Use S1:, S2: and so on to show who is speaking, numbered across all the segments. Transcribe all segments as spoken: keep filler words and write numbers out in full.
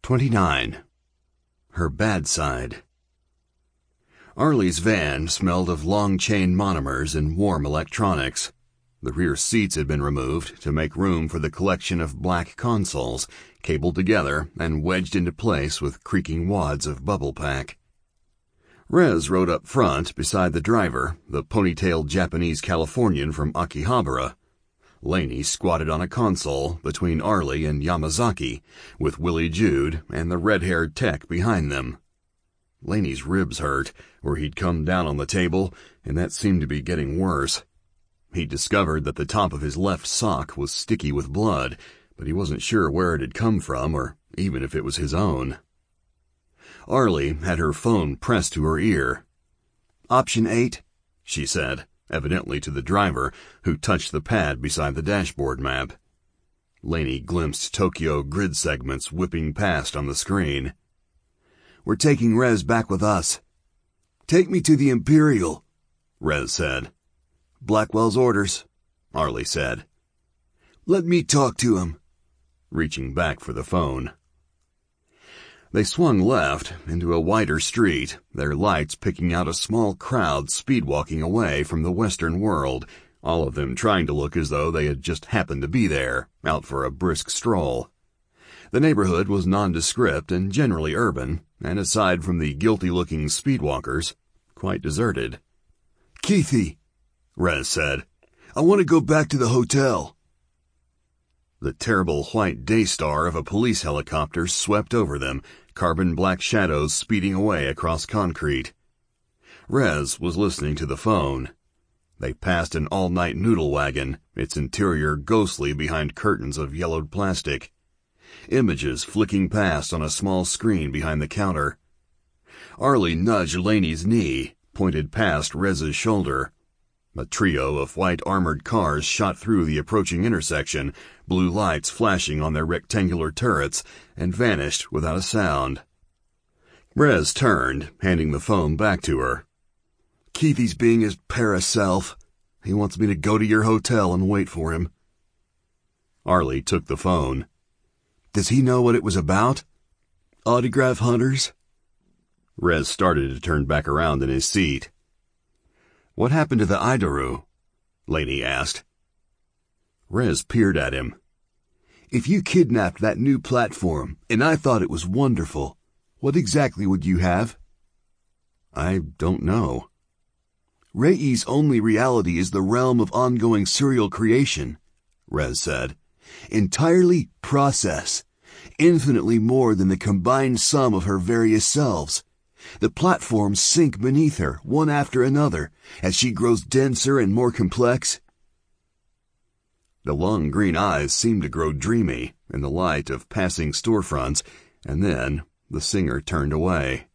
S1: twenty-nine. Her Bad Side. Arlie's van smelled of long-chain monomers and warm electronics. The rear seats had been removed to make room for the collection of black consoles, cabled together and wedged into place with creaking wads of bubble pack. Rez rode up front beside the driver, the ponytailed Japanese Californian from Akihabara. Laney squatted on a console between Arlie and Yamazaki, with Willie Jude and the red-haired tech behind them. Laney's ribs hurt, where he'd come down on the table, and that seemed to be getting worse. He discovered that the top of his left sock was sticky with blood, but he wasn't sure where it had come from or even if it was his own. Arlie had her phone pressed to her ear. "Option eight," she said, evidently to the driver, who touched the pad beside the dashboard map. Laney glimpsed Tokyo grid segments whipping past on the screen. "We're taking Rez back with us." "Take me to the Imperial," Rez said. "Blackwell's orders," Arlie said. "Let me talk to him," reaching back for the phone. They swung left into a wider street, their lights picking out a small crowd speedwalking away from the Western world, all of them trying to look as though they had just happened to be there, out for a brisk stroll. The neighborhood was nondescript and generally urban, and aside from the guilty-looking speedwalkers, quite deserted. "Keithy," Rez said, "I want to go back to the hotel." The terrible white Daystar of a police helicopter swept over them, carbon-black shadows speeding away across concrete. Rez was listening to the phone. They passed an all-night noodle wagon, its interior ghostly behind curtains of yellowed plastic. Images flicking past on a small screen behind the counter. Arlie nudged Laney's knee, pointed past Rez's shoulder. A trio of white armored cars shot through the approaching intersection, blue lights flashing on their rectangular turrets, and vanished without a sound. Rez turned, handing the phone back to her. "Keithy's being his para-self. He wants me to go to your hotel and wait for him." Arlie took the phone. "Does he know what it was about? Autograph hunters?" Rez started to turn back around in his seat. "What happened to the Idaru?" Laney asked. Rez peered at him. "If you kidnapped that new platform, and I thought it was wonderful, what exactly would you have?" "I don't know." "Rei's only reality is the realm of ongoing serial creation," Rez said. "Entirely process, infinitely more than the combined sum of her various selves. The platforms sink beneath her, one after another, as she grows denser and more complex." The long green eyes seemed to grow dreamy in the light of passing storefronts, and then the singer turned away.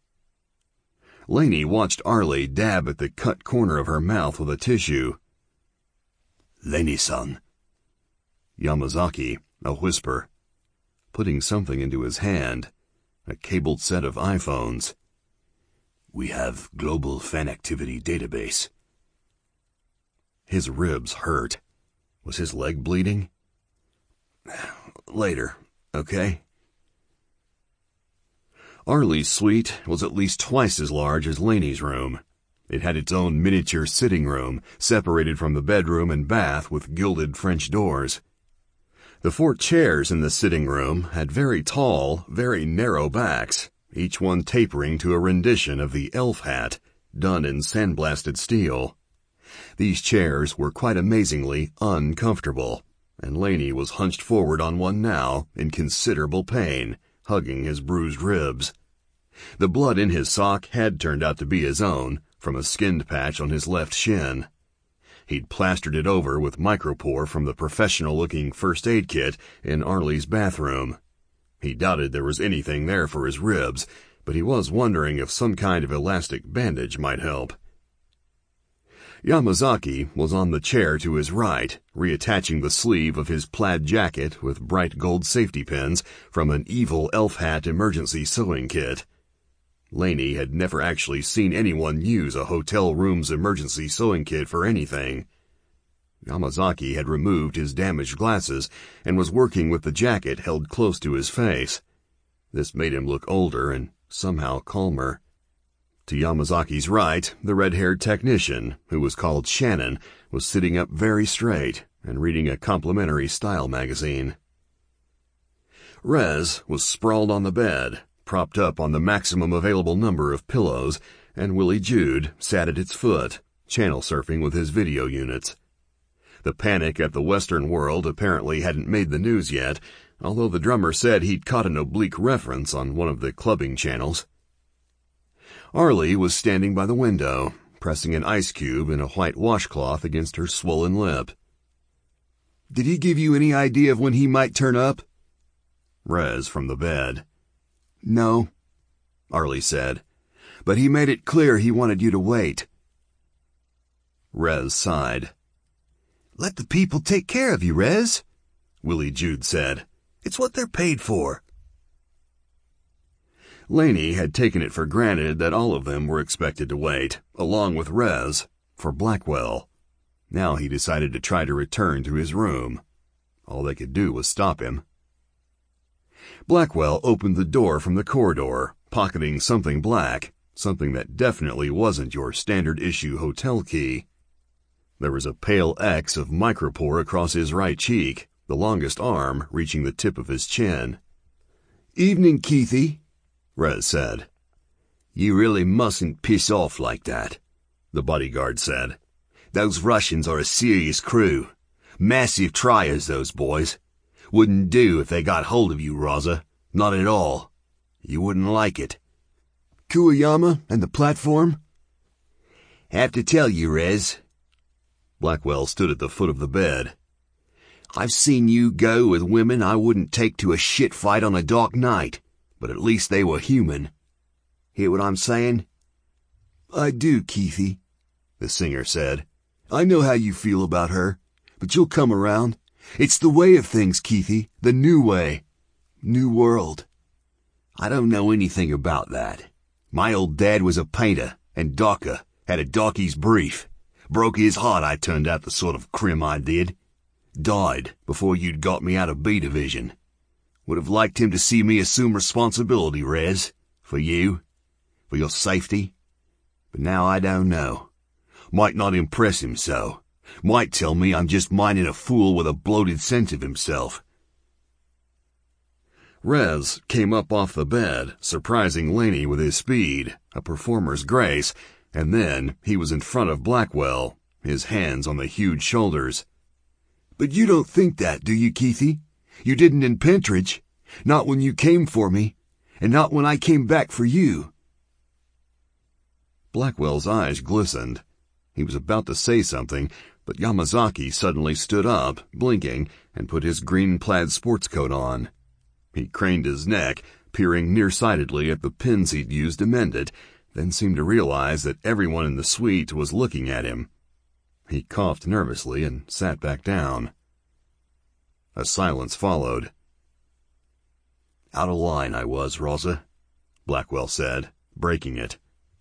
S1: Laney watched Arlie dab at the cut corner of her mouth with a tissue. "Laney-san." Yamazaki, a whisper, putting something into his hand, a cabled set of iPhones. "We have global fan activity database." His ribs hurt. Was his leg bleeding? "Later, okay?" Arlie's suite was at least twice as large as Laney's room. It had its own miniature sitting room, separated from the bedroom and bath with gilded French doors. The four chairs in the sitting room had very tall, very narrow backs, each one tapering to a rendition of the elf hat, done in sandblasted steel. These chairs were quite amazingly uncomfortable, and Laney was hunched forward on one now, in considerable pain, hugging his bruised ribs. The blood in his sock had turned out to be his own, from a skinned patch on his left shin. He'd plastered it over with micropore from the professional-looking first aid kit in Arlie's bathroom. He doubted there was anything there for his ribs, but he was wondering if some kind of elastic bandage might help. Yamazaki was on the chair to his right, reattaching the sleeve of his plaid jacket with bright gold safety pins from an evil elf hat emergency sewing kit. Laney had never actually seen anyone use a hotel room's emergency sewing kit for anything. Yamazaki had removed his damaged glasses and was working with the jacket held close to his face. This made him look older and somehow calmer. To Yamazaki's right, the red-haired technician, who was called Shannon, was sitting up very straight and reading a complimentary style magazine. Rez was sprawled on the bed, propped up on the maximum available number of pillows, and Willie Jude sat at its foot, channel surfing with his video units. The panic at the Western world apparently hadn't made the news yet, although the drummer said he'd caught an oblique reference on one of the clubbing channels. Arlie was standing by the window, pressing an ice cube in a white washcloth against her swollen lip. "Did he give you any idea of when he might turn up?" Rez from the bed. "No," Arlie said, "but he made it clear he wanted you to wait." Rez sighed. "Let the people take care of you, Rez," Willie Jude said. "It's what they're paid for." Laney had taken it for granted that all of them were expected to wait, along with Rez, for Blackwell. Now he decided to try to return to his room. All they could do was stop him. Blackwell opened the door from the corridor, pocketing something black, something that definitely wasn't your standard-issue hotel key. There was a pale X of micropore across his right cheek, the longest arm reaching the tip of his chin. "Evening, Keithy," Rez said. "You really mustn't piss off like that," the bodyguard said. "Those Russians are a serious crew. Massive triers, those boys. Wouldn't do if they got hold of you, Rosa. Not at all. You wouldn't like it." "Kuwayama and the platform?" "Have to tell you, Rez." Blackwell stood at the foot of the bed. "I've seen you go with women I wouldn't take to a shit fight on a dark night, but at least they were human. Hear what I'm saying?" "I do, Keithy," the singer said. "I know how you feel about her, but you'll come around. It's the way of things, Keithy, the new way. New world." "I don't know anything about that. My old dad was a painter, and docker, had a darky's brief. Broke his heart I turned out the sort of crim I did. Died before you'd got me out of B Division. Would have liked him to see me assume responsibility, Rez, for you, for your safety. But now I don't know. Might not impress him so. Might tell me I'm just minding a fool with a bloated sense of himself." Rez came up off the bed, surprising Laney with his speed, a performer's grace, and then he was in front of Blackwell, his hands on the huge shoulders. "But you don't think that, do you, Keithy? You didn't in Pentridge. Not when you came for me, and not when I came back for you." Blackwell's eyes glistened. He was about to say something, but Yamazaki suddenly stood up, blinking, and put his green plaid sports coat on. He craned his neck, peering nearsightedly at the pins he'd used to mend it, then seemed to realize that everyone in the suite was looking at him. He coughed nervously and sat back down. A silence followed. "Out of line I was, Rosa," Blackwell said, breaking it.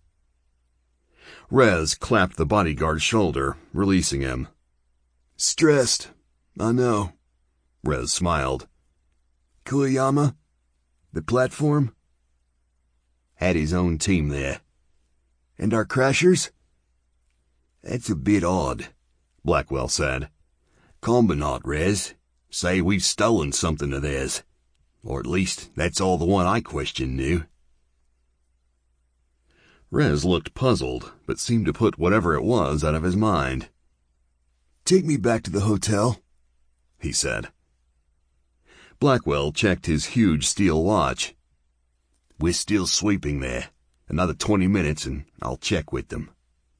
S1: Rez clapped the bodyguard's shoulder, releasing him. "Stressed, I know," Rez smiled. "Kuwayama? The platform?" "Had his own team there." "And our crashers?" "That's a bit odd," Blackwell said. "Combinat, Rez. Say we've stolen something of theirs. Or at least that's all the one I questioned knew." Rez looked puzzled, but seemed to put whatever it was out of his mind. "Take me back to the hotel," he said. Blackwell checked his huge steel watch. "We're still sweeping there. Another twenty minutes and I'll check with them."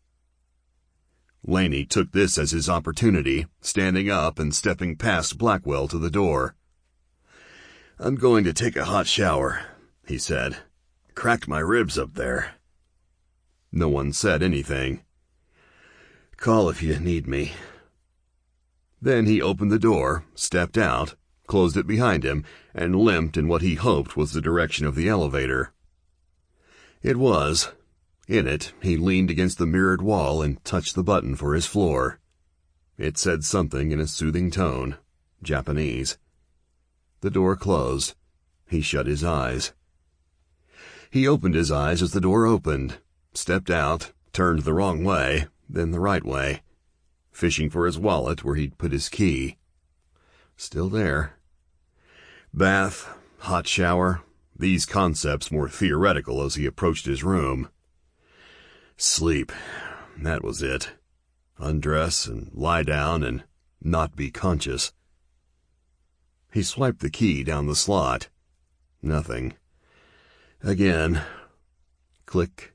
S1: Laney took this as his opportunity, standing up and stepping past Blackwell to the door. "I'm going to take a hot shower," he said. "Cracked my ribs up there." No one said anything. "Call if you need me." Then he opened the door, stepped out, closed it behind him, and limped in what he hoped was the direction of the elevator. It was. In it, he leaned against the mirrored wall and touched the button for his floor. It said something in a soothing tone, Japanese. The door closed. He shut his eyes. He opened his eyes as the door opened, stepped out, turned the wrong way, then the right way, fishing for his wallet where he'd put his key. Still there. Bath, hot shower, these concepts more theoretical as he approached his room. Sleep, that was it. Undress and lie down and not be conscious. He swiped the key down the slot. Nothing. Again. Click.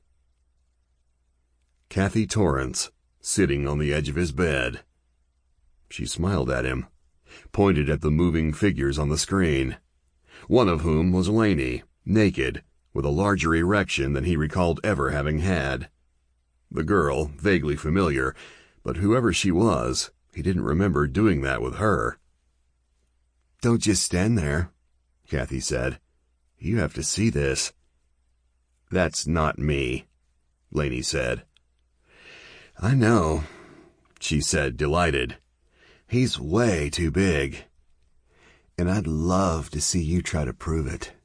S1: Kathy Torrance, sitting on the edge of his bed. She smiled at him, pointed at the moving figures on the screen, one of whom was Laney, naked, with a larger erection than he recalled ever having had. The girl, vaguely familiar, but whoever she was, he didn't remember doing that with her. "Don't just stand there," Kathy said. "You have to see this." "That's not me," Laney said. "I know," she said, delighted. "He's way too big. And I'd love to see you try to prove it."